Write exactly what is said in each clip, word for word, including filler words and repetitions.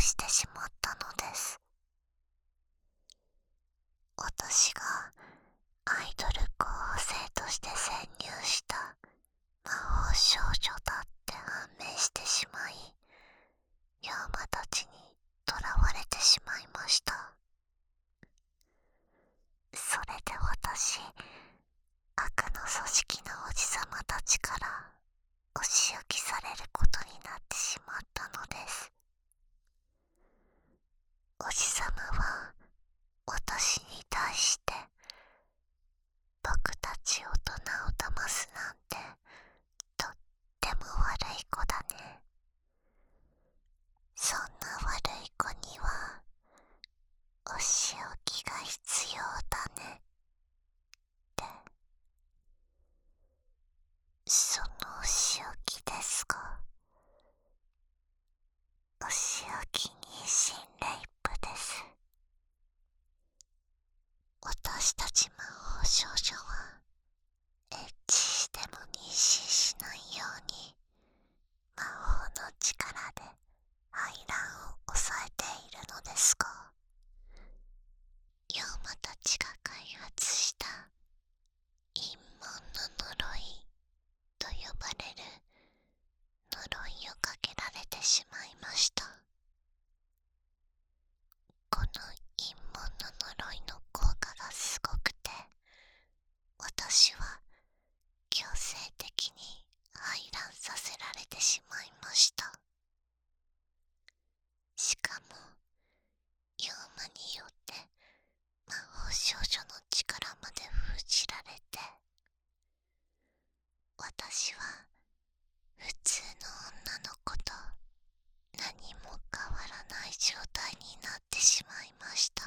してしまったのです。私がアイドル候補生として潜入した魔法少女だって判明してしまい、ヤーマたちに囚われてしまいました。それで私、悪の組織のおじさまたちからお仕置きされることになってしまったのです。おじさまは私に対して、僕たち大人を騙すなんてとっても悪い子だね、そんな悪い子にはお仕置きが必要だねって。そのお仕置きですが、お仕置き妊娠レイプです。私たち魔法少女はエッチしても妊娠しないように魔法の力で排卵を抑えているのですが、ヤーマたちが開発した陰謀の呪いと呼ばれる呪いをかけられてしまいました。この陰謀の呪いの効果がすごくて、私は強制的に排卵させられてしまいました。しかもヤーマによって魔法少女の力まで封じられて、私は普通の女の子と何も変わらない状態になってしまいました。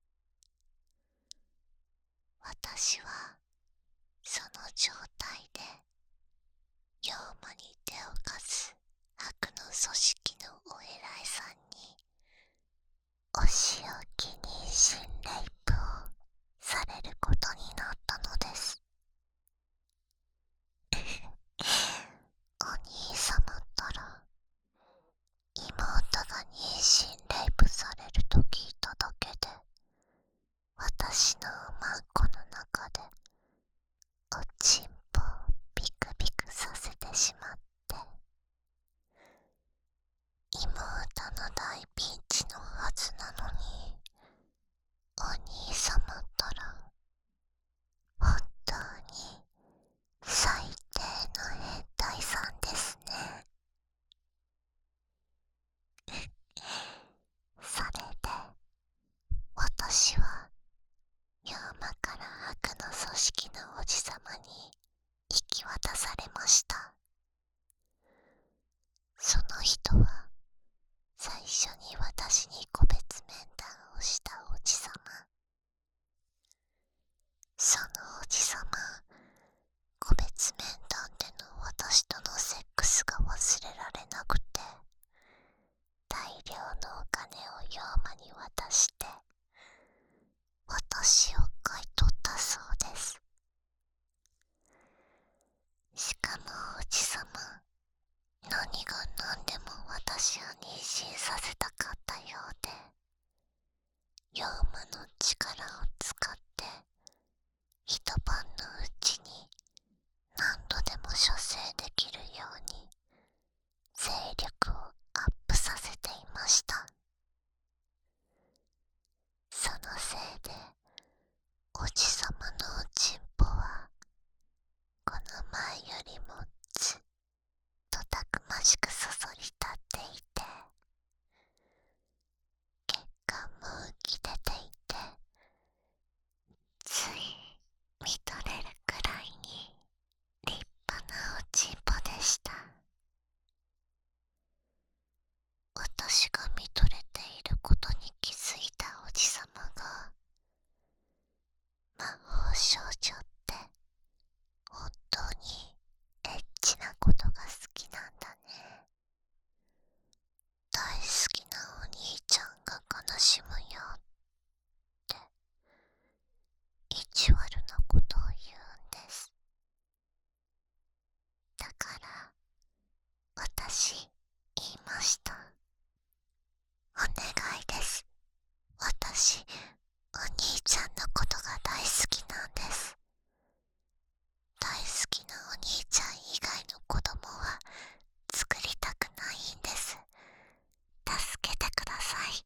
私はその状態でヤーマに手を貸す悪の組織のお偉いさんにお仕置き妊娠レイプをされることになったのです。お兄様ったら、妹が妊娠レイプされると聞いただけで、私のマンコの中でおちんぽをビクビクさせてしまって、妹の大ピンチのはずなのに、お兄様ったら本当に最低の変態さんですね。それで私はヤーマから悪の組織のおじさまに引き渡されました。その人は最初に私に個別面談をしたおじさま。そのおじさま、個別面談での私とのセックスが忘れられなくて、大量のお金をヤーマに渡して私を買い取ったそうです。しかもおじさま、何が何でも私を妊娠させたかったようで、ヤーマの力を使って一晩のうちに何度でも射精できるように精力をアップさせていました。そのせいでおじさまのおちんぽはこの前よりもずっとたくましくそそり立っていて、血管も浮き出ていて、つい見とれるくらいに立派なおちんぽでした。私が見とれていることに気づいたおじさまが、魔法少女って本当にエッチなことが好きなんだね。大好きなお兄ちゃんが悲しむよっ私、お兄ちゃんのことが大好きなんです。大好きなお兄ちゃん以外の子供は作りたくないんです。助けてくださいって。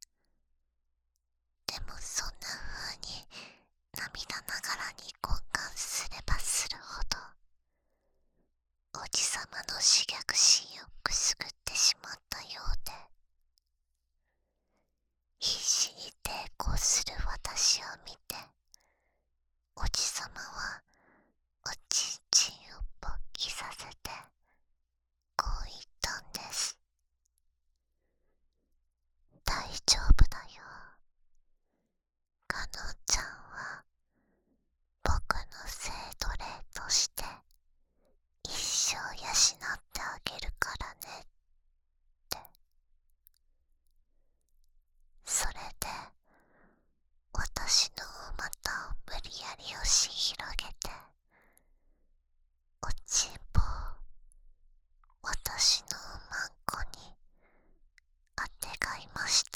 でもそんな風に涙ながらに懇願すればするほど、おじさまの刺逆心をくすぐってしまったようで、必死に抵抗する私を見て、おじさまはおちんちんを勃起させてこう言ったんです。大丈夫だよ。かのんちゃんは僕の生徒霊として一生養ってあげるからねって。それで私のお股を無理やり押し広げて、おちんぽを私のおまんこにあてがいました。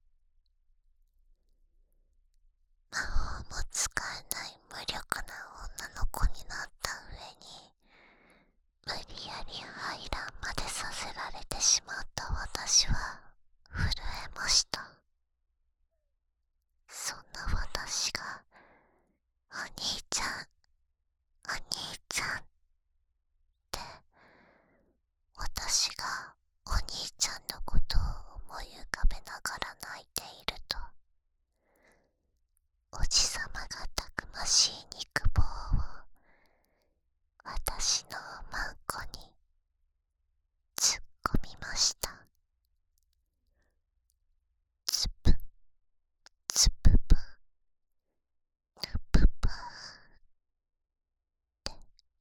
魔法も使えない無力な女の子になった上に、無理やり排卵までさせられてしまった私は震えました。そんな私が、お兄ちゃん、お兄ちゃんって、私がお兄ちゃんのことを思い浮かべながら泣いていると、おじさまがたくましい肉棒を私のおまんこに突っ込みました。つぷつぷぷぬぷぷって、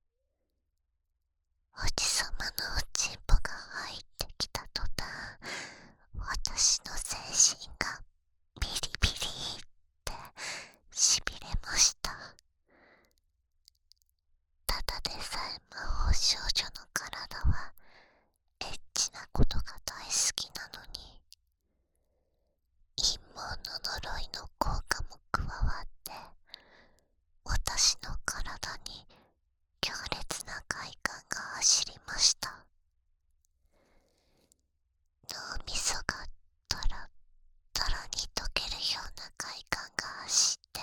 おじさまのおちんぽが入ってきた途端、私の全身がビリビリってしびれました。ただでさえ魔法少女の体はエッチなことが大好きなのに、陰謀の呪いの効果も加わって、私の体に強烈な快感が走りました。脳みそがトロットロに溶けるような快感が走って、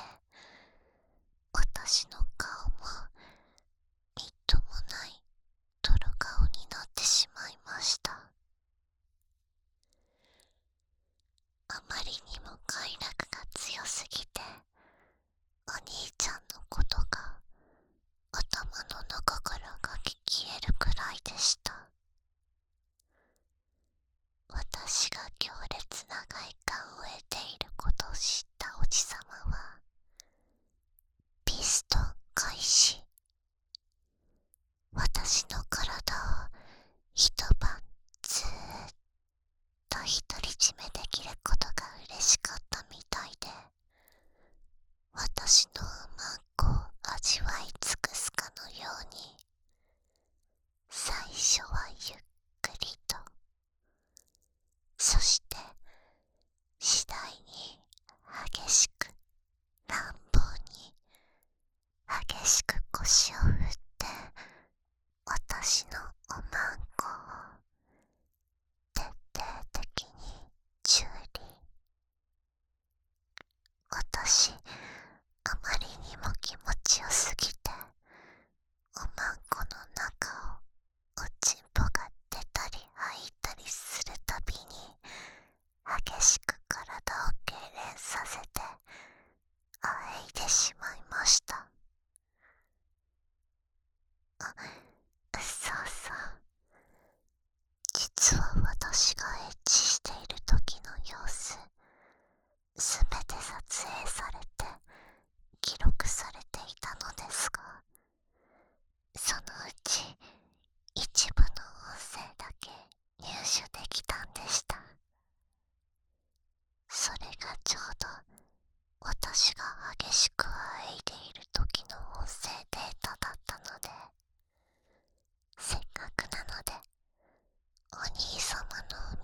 私の顔もみっともない泥顔になってしまいました。あまりにも快楽が強すぎて、お兄ちゃんのことが頭の中からが消えるくらいでした。私が強烈な快感を得ていることを知ったおじさまは、ピストン開始。私の体を一晩ずーっと独り占めできることが嬉しかったみたいで、私のおまんこを味わい尽くすかのように、最初はゆっくりと、そして次第に激しく乱暴に激しく腰を振って私のおまんこを徹底的にチューリー。私、あまりにも気持ちよすぎて、おまんこの中をおちんぽが出たり入ったりするたびに激しく体を痙攣させてあえいでしまいました。あ、そうそう。実は私がエッチしている時の様子、すべて撮影されて記録されていたのですが、そのうち一部の音声だけ入手できたんでした。それがちょうど私が激しくあえいでいる時の音声データだったので、せっかくなのでお兄様のお